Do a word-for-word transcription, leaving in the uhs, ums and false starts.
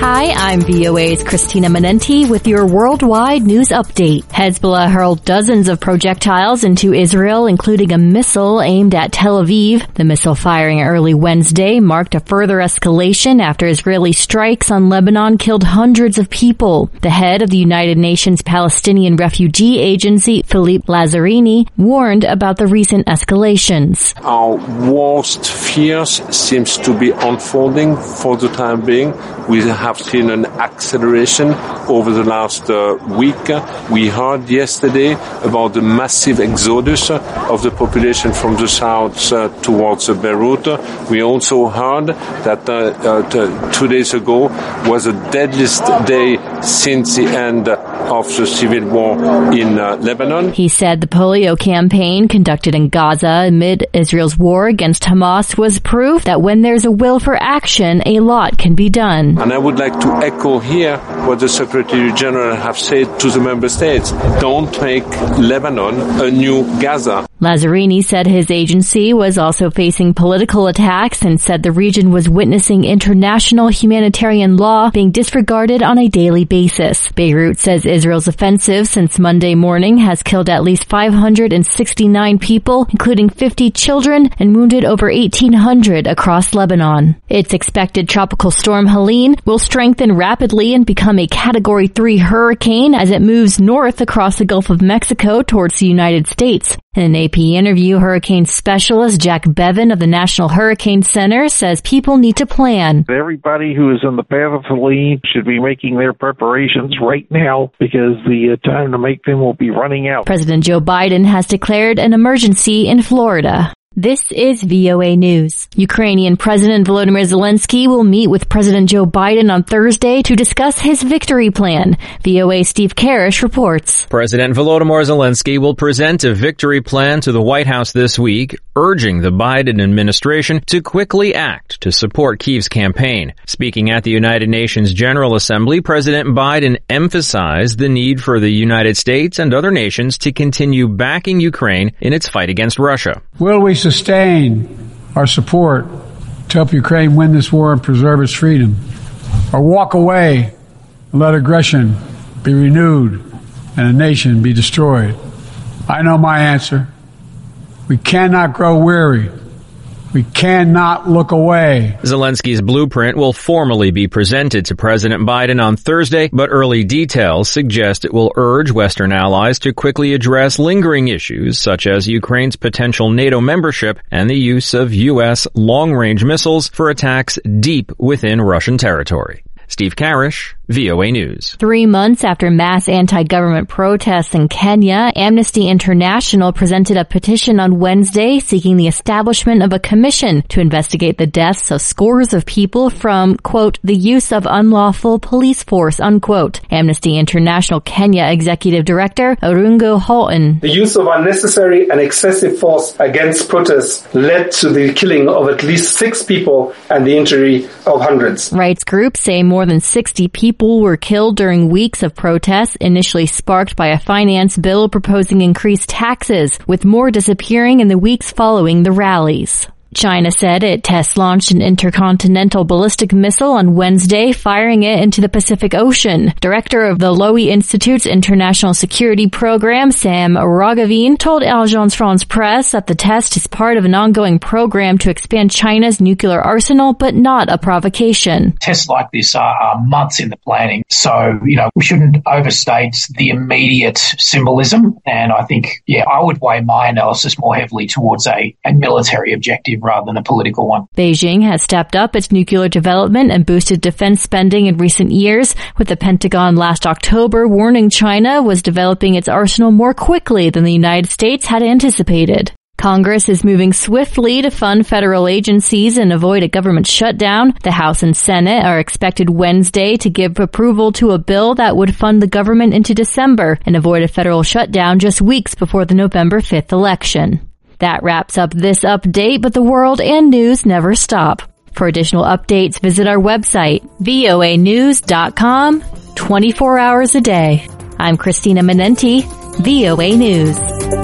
Hi, I'm V O A's Christina Manenti with your worldwide news update. Hezbollah hurled dozens of projectiles into Israel, including a missile aimed at Tel Aviv. The missile firing early Wednesday marked a further escalation after Israeli strikes on Lebanon killed hundreds of people. The head of the United Nations Palestinian Refugee Agency, Philippe Lazzarini, warned about the recent escalations. Our worst fears seems to be unfolding for the time being. We have seen an acceleration over the last uh, week. We heard yesterday about the massive exodus of the population from the south uh, towards uh, Beirut. We also heard that uh, uh, t- two days ago was the deadliest day since the end of the civil war in uh, Lebanon. He said the polio campaign conducted in Gaza amid Israel's war against Hamas was proof that when there's a will for action, a lot can be done. And I would like to echo here what the Secretary General have said to the member states. Don't make Lebanon a new Gaza. Lazzarini said his agency was also facing political attacks and said the region was witnessing international humanitarian law being disregarded on a daily basis. Beirut says Israel's offensive since Monday morning has killed at least five hundred sixty-nine people, including fifty children, and wounded over eighteen hundred across Lebanon. Its expected tropical storm Helene will strengthen rapidly and become a Category three hurricane as it moves north across the Gulf of Mexico towards the United States. In an A P interview, hurricane specialist Jack Bevan of the National Hurricane Center says people need to plan. Everybody who is in the path of Helene should be making their preparations right now because the uh, time to make them will be running out. President Joe Biden has declared an emergency in Florida. This is V O A News. Ukrainian President Volodymyr Zelensky will meet with President Joe Biden on Thursday to discuss his victory plan. V O A's Steve Karish reports. President Volodymyr Zelensky will present a victory plan to the White House this week, urging the Biden administration to quickly act to support Kyiv's campaign. Speaking at the United Nations General Assembly, President Biden emphasized the need for the United States and other nations to continue backing Ukraine in its fight against Russia. Will we sustain our support to help Ukraine win this war and preserve its freedom, or walk away and let aggression be renewed and a nation be destroyed? I know my answer. We cannot grow weary. We cannot look away. Zelensky's blueprint will formally be presented to President Biden on Thursday, but early details suggest it will urge Western allies to quickly address lingering issues such as Ukraine's potential NATO membership and the use of U S long-range missiles for attacks deep within Russian territory. Steve Karish, V O A News. Three months after mass anti-government protests in Kenya, Amnesty International presented a petition on Wednesday seeking the establishment of a commission to investigate the deaths of scores of people from, quote, the use of unlawful police force, unquote. Amnesty International Kenya Executive Director Orungo Houghton. The use of unnecessary and excessive force against protests led to the killing of at least six people and the injury of hundreds. Rights groups say more than sixty people were killed during weeks of protests, initially sparked by a finance bill proposing increased taxes, with more disappearing in the weeks following the rallies. China said it test-launched an intercontinental ballistic missile on Wednesday, firing it into the Pacific Ocean. Director of the Lowy Institute's International Security Program, Sam Roggeveen, told Agence France Presse that the test is part of an ongoing program to expand China's nuclear arsenal, but not a provocation. Tests like this are, are months in the planning, so, you know, we shouldn't overstate the immediate symbolism, and I think, yeah, I would weigh my analysis more heavily towards a, a military objective rather than a political one. Beijing has stepped up its nuclear development and boosted defense spending in recent years, with the Pentagon last October warning China was developing its arsenal more quickly than the United States had anticipated. Congress is moving swiftly to fund federal agencies and avoid a government shutdown. The House and Senate are expected Wednesday to give approval to a bill that would fund the government into December and avoid a federal shutdown just weeks before the November fifth election. That wraps up this update, but the world and news never stop. For additional updates, visit our website, V O A news dot com, twenty-four hours a day. I'm Christina Manenti, V O A News.